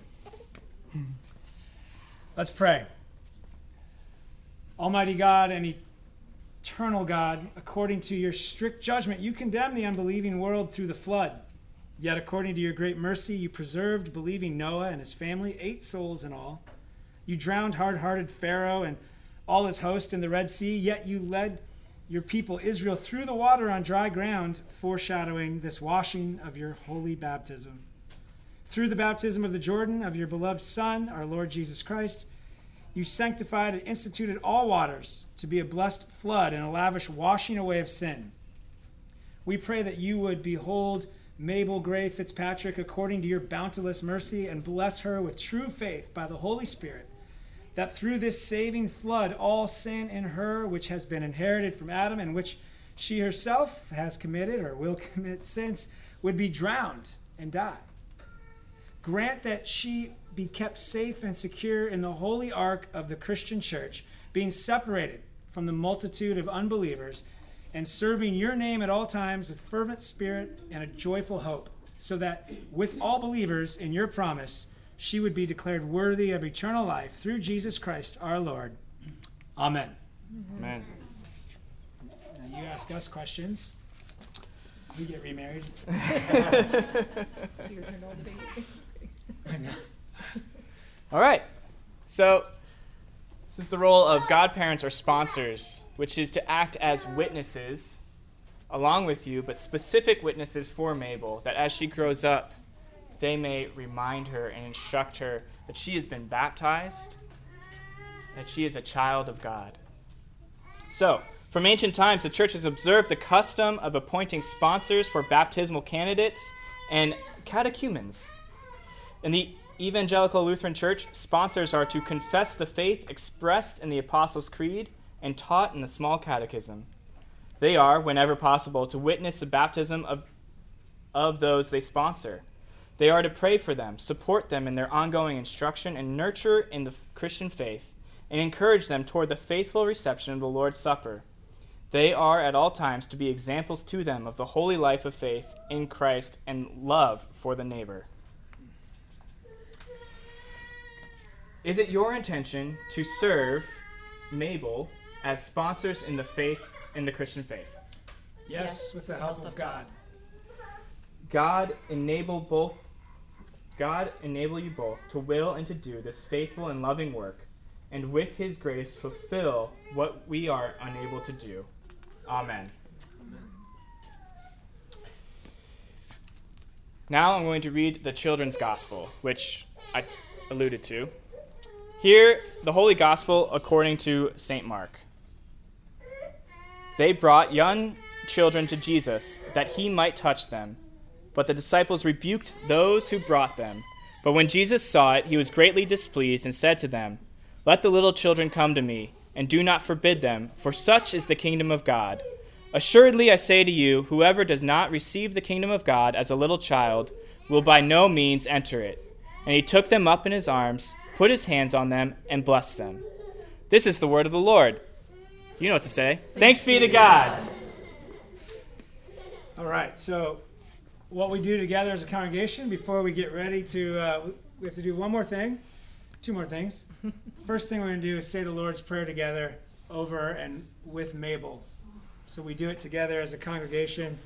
Let's pray. Almighty God and eternal God, according to your strict judgment, you condemned the unbelieving world through the flood. Yet according to your great mercy, you preserved believing Noah and his family, 8 souls in all. You drowned hard-hearted Pharaoh and all his host in the Red Sea, yet you led your people Israel through the water on dry ground, foreshadowing this washing of your holy baptism. Through the baptism of the Jordan of your beloved Son, our Lord Jesus Christ, you sanctified and instituted all waters to be a blessed flood and a lavish washing away of sin. We pray that you would behold Mabel Gray Fitzpatrick according to your boundless mercy and bless her with true faith by the Holy Spirit, that through this saving flood all sin in her, which has been inherited from Adam and which she herself has committed or will commit since, would be drowned and die. Grant that she be kept safe and secure in the holy ark of the Christian church, being separated from the multitude of unbelievers, and serving your name at all times with fervent spirit and a joyful hope, so that with all believers in your promise, she would be declared worthy of eternal life through Jesus Christ our Lord. Amen. Amen. Now you ask us questions. We get remarried. I know. All right. So this is the role of godparents or sponsors, which is to act as witnesses along with you, but specific witnesses for Mabel, that as she grows up, they may remind her and instruct her that she has been baptized, that she is a child of God. So, from ancient times, the church has observed the custom of appointing sponsors for baptismal candidates and catechumens. In the Evangelical Lutheran Church, sponsors are to confess the faith expressed in the Apostles' Creed and taught in the Small Catechism. They are, whenever possible, to witness the baptism of those they sponsor. They are to pray for them, support them in their ongoing instruction, and nurture in the Christian faith, and encourage them toward the faithful reception of the Lord's Supper. They are at all times to be examples to them of the holy life of faith in Christ and love for the neighbor. Is it your intention to serve Mabel as sponsors in the Christian faith? Yes, with the help of God. God enable you both to will and to do this faithful and loving work, and with his grace fulfill what we are unable to do. Amen. Now I'm going to read the children's gospel, which I alluded to. Hear the Holy Gospel according to St. Mark. They brought young children to Jesus, that he might touch them. But the disciples rebuked those who brought them. But when Jesus saw it, he was greatly displeased and said to them, Let the little children come to me, and do not forbid them, for such is the kingdom of God. Assuredly I say to you, whoever does not receive the kingdom of God as a little child will by no means enter it. And he took them up in his arms, put his hands on them, and blessed them. This is the word of the Lord. You know what to say. Thanks be to God. All right, so what we do together as a congregation before we get ready to, we have to do two more things. First thing we're going to do is say the Lord's Prayer together over and with Mabel. So we do it together as a congregation,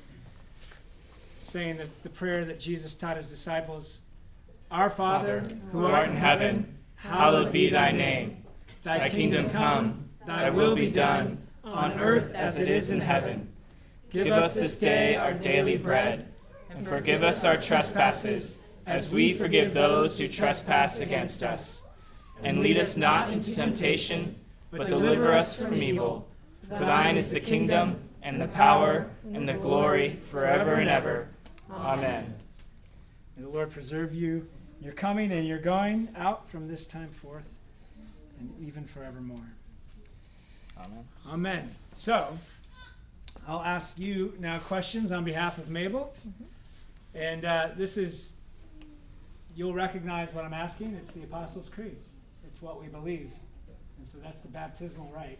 saying the prayer that Jesus taught his disciples. Our Father, who art in heaven, hallowed be thy name. Thy kingdom come, thy will be done, on earth as it is in heaven. Give us this day our daily bread, and forgive us our trespasses, as we forgive those who trespass against us. And lead us not into temptation, but deliver us from evil. For thine is the kingdom, and the power, and the glory, forever and ever. Amen. May the Lord preserve you, your coming and your going out from this time forth, and even forevermore. Amen. Amen. So, I'll ask you now questions on behalf of Mabel. And this is, you'll recognize what I'm asking. It's the Apostles' Creed. It's what we believe. And so that's the baptismal rite.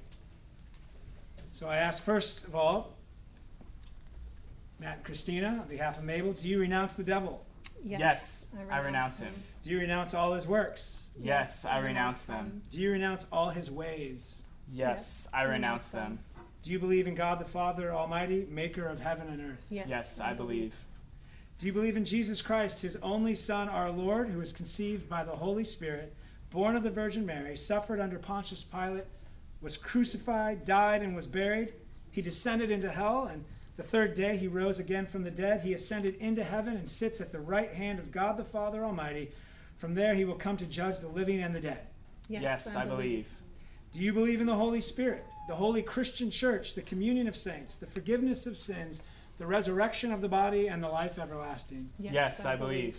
So I ask first of all, Matt and Christina, on behalf of Mabel, do you renounce the devil? Yes, I renounce him. Do you renounce all his works? Yes, I renounce them. Do you renounce all his ways? Yes, I renounce them. Do you believe in God the Father Almighty, maker of heaven and earth? Yes, I believe. Do you believe in Jesus Christ, his only Son, our Lord, who was conceived by the Holy Spirit, born of the Virgin Mary, suffered under Pontius Pilate, was crucified, died, and was buried? He descended into hell, and the third day he rose again from the dead. He ascended into heaven and sits at the right hand of God the Father Almighty. From there he will come to judge the living and the dead. Yes, I believe. Do you believe in the Holy Spirit, the holy Christian church, the communion of saints, the forgiveness of sins, the resurrection of the body, and the life everlasting? Yes, I believe.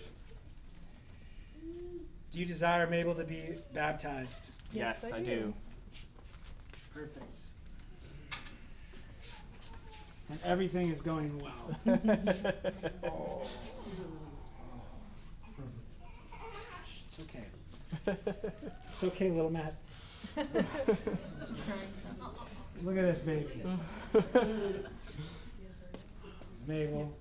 Do you desire Mabel to be baptized? Yes, I do. Perfect. And everything is going well. It's okay. It's okay, little Matt. Look at this baby. Mabel.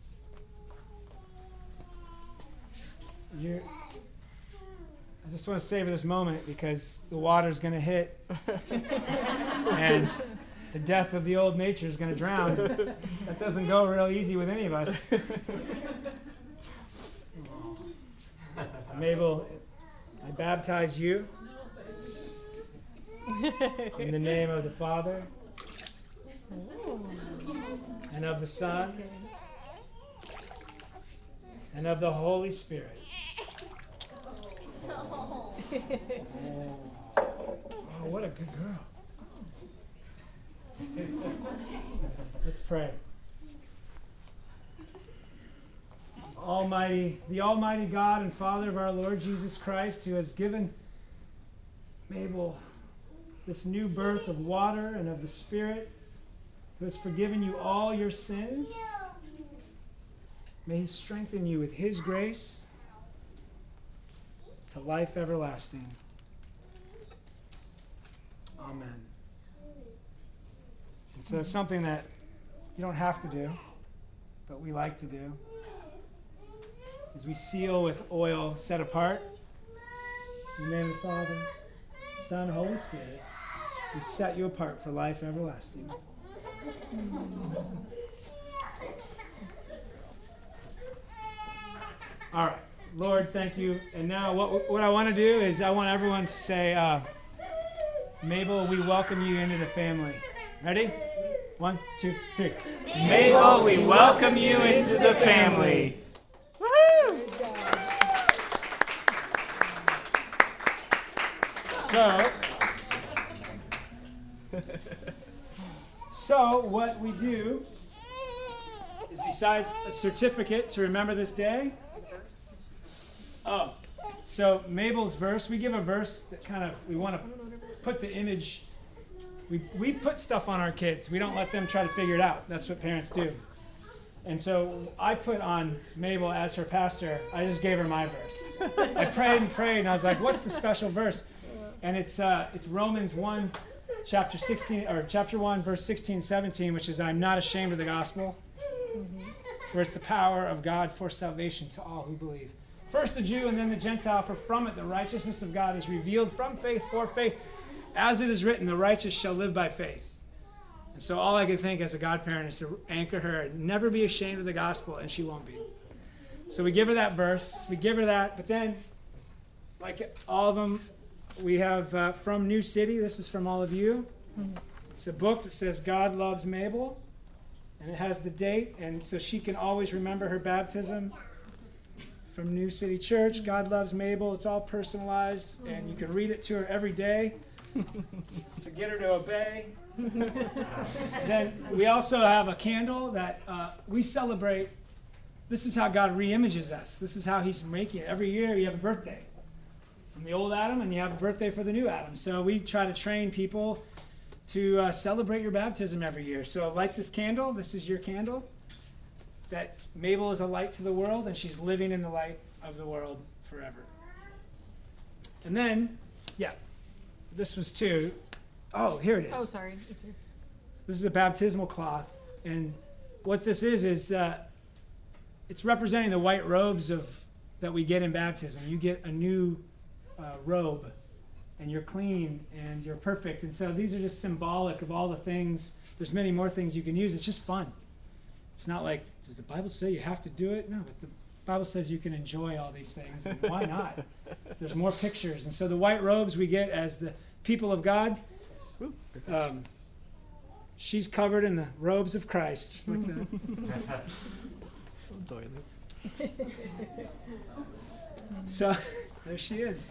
I just want to savor this moment because the water's going to hit and the death of the old nature is going to drown. That doesn't go real easy with any of us. Mabel, I baptize you in the name of the Father and of the Son and of the Holy Spirit. Oh, what a good girl. Let's pray. The Almighty God and Father of our Lord Jesus Christ, who has given Mabel this new birth of water and of the Spirit, who has forgiven you all your sins, may He strengthen you with His grace to life everlasting. Amen. And so something that you don't have to do, but we like to do, is we seal with oil set apart. In the name of the Father, Son, Holy Spirit, we set you apart for life everlasting. All right. Lord, thank you. And now what I want to do is I want everyone to say, Mabel, we welcome you into the family. Ready? 1, 2, 3. Mabel, we welcome you into the family. Woohoo! So what we do is, besides a certificate to remember this day, so Mabel's verse, we give a verse that we want to put the image, we put stuff on our kids. We don't let them try to figure it out. That's what parents do. And so I put on Mabel as her pastor, I just gave her my verse. I prayed and I was like, what's the special verse? And it's Romans 1, chapter 1, verse 16, 17, which is, I'm not ashamed of the gospel, for it's the power of God for salvation to all who believe. First the Jew and then the Gentile, for from it the righteousness of God is revealed from faith for faith. As it is written, the righteous shall live by faith. And so all I could think as a godparent is to anchor her and never be ashamed of the gospel, and she won't be. So we give her that verse, we give her that, but then, like all of them, we have from New City, this is from all of you. It's a book that says God Loves Mabel, and it has the date, and so she can always remember her baptism. From New City Church, God Loves Mabel. It's all personalized, and you can read it to her every day to get her to obey. Then we also have a candle that we celebrate. This is how God re-images us. This is how He's making it. Every year you have a birthday from the old Adam, and you have a birthday for the new Adam. So we try to train people to celebrate your baptism every year. So light this candle. This is your candle. That Mabel is a light to the world, and she's living in the light of the world forever. And then, this was too. Oh, here it is. Oh, sorry. It's here. This is a baptismal cloth, and what this is it's representing the white robes that we get in baptism. You get a new robe, and you're clean, and you're perfect. And so these are just symbolic of all the things. There's many more things you can use. It's just fun. It's not like, does the Bible say you have to do it? No, but the Bible says you can enjoy all these things, and why not? There's more pictures. And so the white robes we get as the people of God, she's covered in the robes of Christ. Like that. So there she is.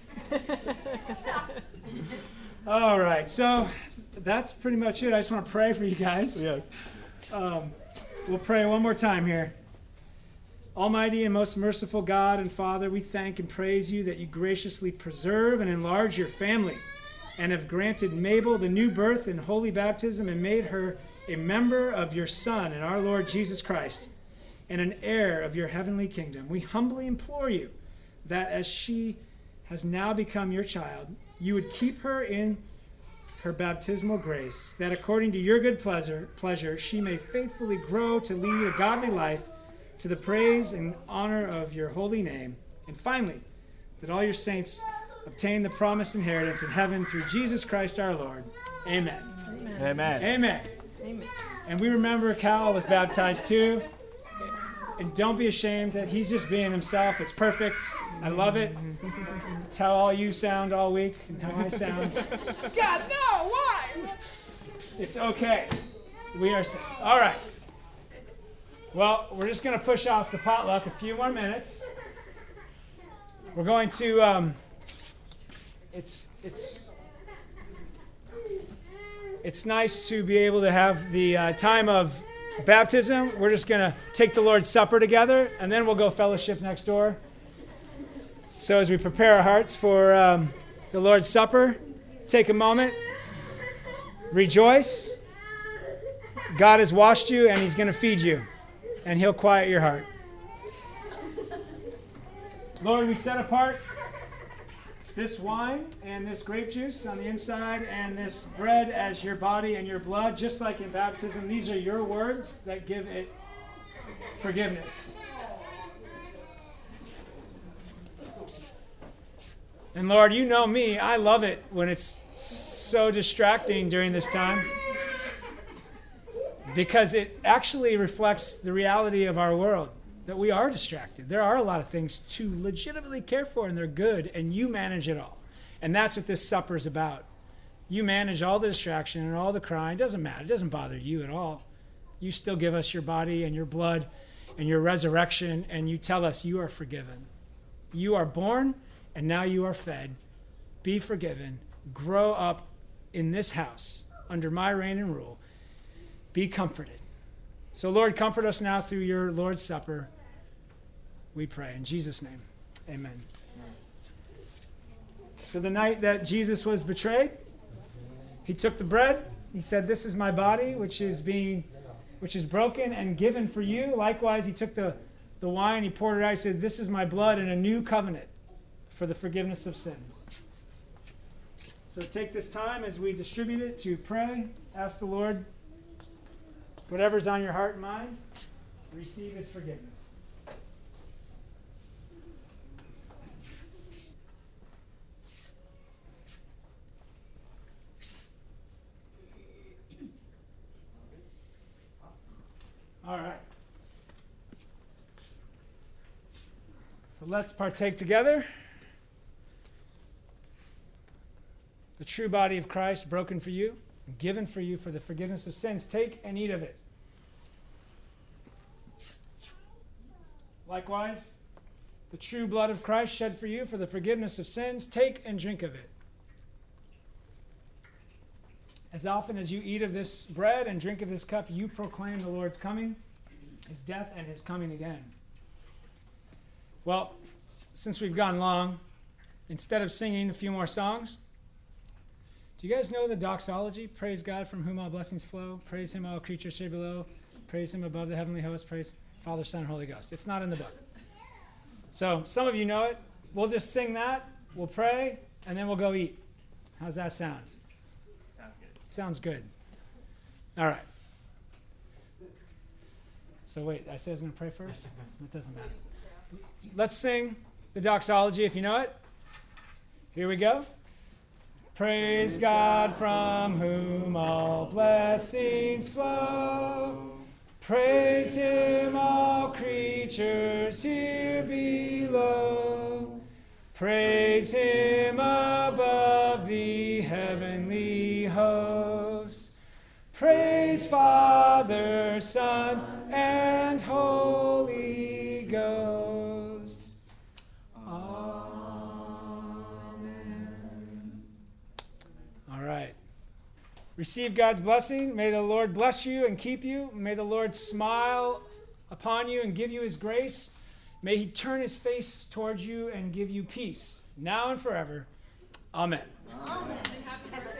All right, so that's pretty much it. I just want to pray for you guys. Yes. We'll pray one more time here. Almighty and most merciful God and Father, we thank and praise you that you graciously preserve and enlarge your family and have granted Mabel the new birth and holy baptism and made her a member of your Son and our Lord Jesus Christ and an heir of your heavenly kingdom. We humbly implore you that as she has now become your child, you would keep her in her baptismal grace, that according to your good pleasure she may faithfully grow to lead a godly life to the praise and honor of your holy name. And finally, that all your saints obtain the promised inheritance in heaven through Jesus Christ our Lord. Amen. Amen. Amen. Amen. Amen. And we remember Cal was baptized too. And don't be ashamed that he's just being himself. It's perfect. I love it. It's how all you sound all week and how I sound. God, no, why? It's okay. We are safe. All right. Well, we're just going to push off the potluck a few more minutes. We're going to, it's nice to be able to have the time of baptism. We're just going to take the Lord's Supper together, and then we'll go fellowship next door. So as we prepare our hearts for the Lord's Supper, take a moment, rejoice. God has washed you, and he's going to feed you, and he'll quiet your heart. Lord, we set apart this wine and this grape juice on the inside and this bread as your body and your blood, just like in baptism. These are your words that give it forgiveness. And Lord, you know me. I love it when it's so distracting during this time, because it actually reflects the reality of our world, that we are distracted. There are a lot of things to legitimately care for, and they're good, and you manage it all. And that's what this supper is about. You manage all the distraction and all the crying. It doesn't matter. It doesn't bother you at all. You still give us your body and your blood and your resurrection, and you tell us you are forgiven. You are born, and now you are fed. Be forgiven. Grow up in this house under my reign and rule. Be comforted. So, Lord, comfort us now through your Lord's Supper. We pray in Jesus' name. Amen. So the night that Jesus was betrayed, he took the bread. He said, "This is my body, which is broken and given for you." Likewise, he took the wine, he poured it out. He said, "This is my blood in a new covenant for the forgiveness of sins." So take this time as we distribute it to pray. Ask the Lord, whatever's on your heart and mind, receive his forgiveness. All right. So let's partake together. The true body of Christ, broken for you, given for you for the forgiveness of sins. Take and eat of it. Likewise, the true blood of Christ shed for you for the forgiveness of sins. Take and drink of it. As often as you eat of this bread and drink of this cup, you proclaim the Lord's coming, his death, and his coming again. Well, since we've gone long, instead of singing a few more songs, do you guys know the doxology? Praise God from whom all blessings flow. Praise him, all creatures here below. Praise him above the heavenly host. Praise Father, Son, and Holy Ghost. It's not in the book. So some of you know it. We'll just sing that. We'll pray, and then we'll go eat. How's that sound? Sounds good. All right. So wait, I said I was going to pray first? That doesn't matter. Let's sing the doxology if you know it. Here we go. Praise God from whom all blessings flow. Praise him, all creatures here below. Praise him above the heavenly host. Praise Father, Son, and Holy Ghost. Amen. All right. Receive God's blessing. May the Lord bless you and keep you. May the Lord smile upon you and give you his grace. May he turn his face towards you and give you peace, now and forever. Amen. Amen. And happy birthday.